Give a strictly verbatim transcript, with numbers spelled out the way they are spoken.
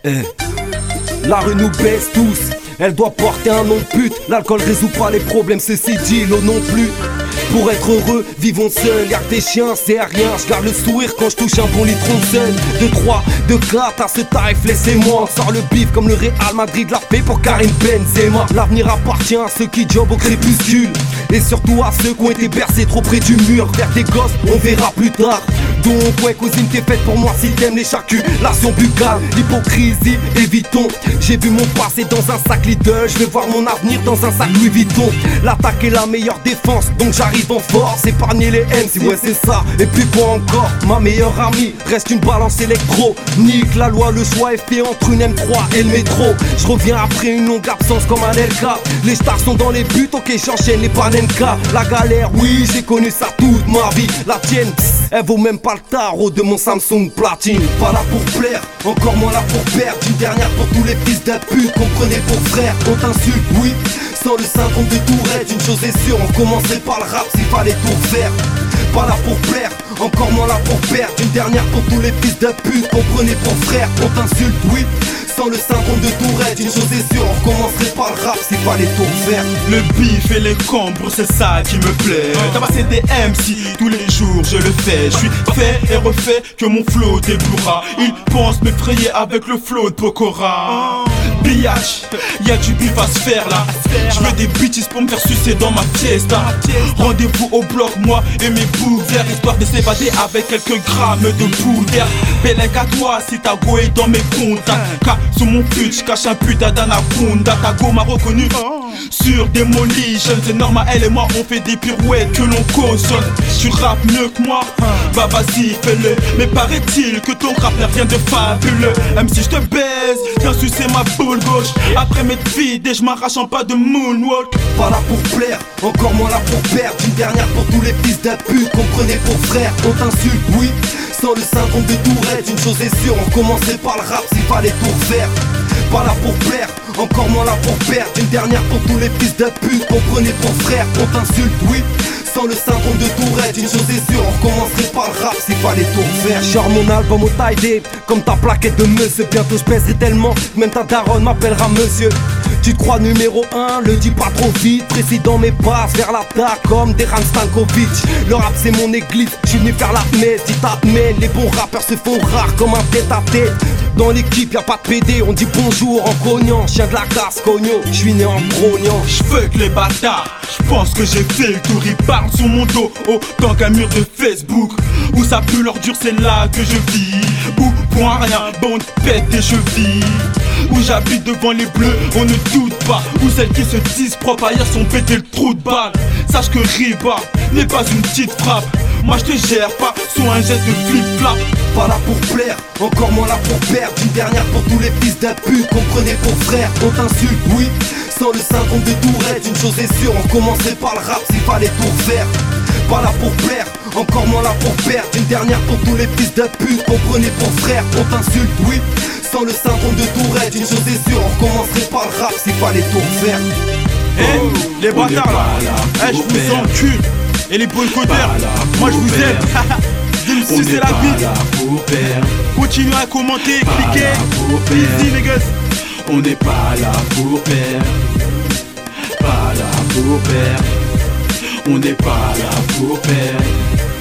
Eh. La rue nous baisse tous, elle doit porter un nom de pute. L'alcool résout pas les problèmes, ceci dit, l'eau non plus. Pour être heureux, vivons seuls, y'a que des chiens, c'est à rien. Je garde le sourire quand je touche un bon litron de sel. De trois, de quatre, à ce tarif, laissez-moi. On sort le bif comme le Real Madrid la paix pour Karim Benzema. L'avenir appartient à ceux qui jobent au crépuscule, et surtout à ceux qui ont été bercés trop près du mur. Vers des gosses, on verra plus tard. Donc ouais cousine, t'es faite pour moi si t'aimes l'éjaculation buccale. L'hypocrisie, évitons. J'ai vu mon passé dans un sac Lidl, je vais voir mon avenir dans un sac Louis Vuitton. L'attaque est la meilleure défense, donc j'arrive en force. Épargner les M C, ouais c'est ça. Et puis quoi encore, ma meilleure amie reste une balance électro. Nique la loi, le choix est fait entre une M trois et le métro. Je reviens après une longue absence comme un L K. Les stars sont dans les buts, ok j'enchaîne les panenka. La galère, oui j'ai connu ça toute ma vie. La tienne, pss, elle vaut même pas le tarot de mon Samsung platine. Pas là pour plaire, encore moins là pour perdre. Une dernière pour tous les fils de pute qu'on prenait pour frère. On t'insulte, oui, sans le syndrome de Tourette. Une chose est sûre, on commençait par le rap s'il fallait tout faire. Pas là pour plaire, encore moins là pour perdre. Une dernière pour tous les fils de pute qu'on prenait pour frère. On t'insulte, oui, sans le syndrome de Tourette. Une chose est sûre, on commencerait par le rap s'il fallait tout faire. Le bif et les cambres, c'est ça qui me plaît. Tabasser des M C, tous les jours je le fais. Je suis fait et refait que mon flow débouera. Ils pensent m'effrayer avec le flow de Pokora. Biatch, y'a du bif à se faire là. Je veux des bitches pour me faire sucer dans ma fiesta. Rendez-vous au bloc, moi et mes bouleverts, histoire de s'évader avec quelques grammes de poudre. Bélec à toi si ta go est dans mes contacts. Car sous mon pute, j'cache un putain d'anaconda. Ta go m'a reconnu sur Demolition. C'est normal, elle et moi on fait des pirouettes que l'on cautionne. Tu rappes mieux que moi, bah vas-y fais-le. Mais paraît-il que ton rap n'a rien de fabuleux. Même si je te baise, viens sucer ma boule gauche. Après m'être vidé, je m'arrache en pas de moonwalk. Pas là pour plaire, encore moins là pour perdre. Une dernière pour tous les fils de pute qu'on prenait pour frère. On t'insulte, oui, sans le syndrome de Tourette. Une chose est sûre, on commençait par le rap s'il fallait tout refaire. Pas là pour plaire, encore moins là pour perdre. Une dernière pour tous les fils de pute qu'on prenait pour frère. On t'insulte, oui, sans le syndrome de Tourette. Une chose est sûre, on commencerait par le rap s'il fallait tout refaire. Genre mon album au taille comme ta plaquette de monsieur. Bientôt je pèserai tellement que même ta daronne m'appellera monsieur. Tu te crois numéro un, le dis pas trop vite. Précis dans mes passes vers l'attaque comme des Stankovic. Le rap c'est mon église, je suis venu faire la messe. Dis t'admets, les bons rappeurs se font rares comme un tête à tête. Dans l'équipe y'a pas de P D, on dit bonjour en cognant. Chien de la casse, cogno, je suis né en grognant. J'fuck les bâtards, j'pense que j'ai fait le tour. Ils parlent sous mon dos, autant qu'un mur de Facebook. Où ça pue l'ordure, c'est là que je vis. Où point rien, bande pète des chevilles. Où j'habite devant les bleus, on ne doute pas. Où celles qui se disent propres ailleurs sont pété le trou de balle. Sache que Riba n'est pas une petite frappe. Moi je te gère pas sous un geste de flip-flap. Pas là pour plaire, encore moins là pour perdre. Une dernière pour tous les fils de pute qu'on prenait pour frère. On t'insulte, oui, sans le syndrome de Tourette. Une chose est sûre, on commençait par le rap s'il fallait tout refaire. Pas là pour plaire, encore moins là pour perdre. Une dernière pour tous les fils de pute qu'on prenait pour frère. On t'insulte, oui, sans le syndrome de Tourette. Une chose est sûre, on commencerait par le rap s'il fallait tout refaire. Eh, hey, les bâtards là, eh, je vous encule. Et les boycotteurs, moi je vous aime. De me sucer la bite. Continuez à commenter, cliquez. Easy les gars. On n'est pas là pour perdre. Pas là pour perdre. On n'est pas là pour perdre.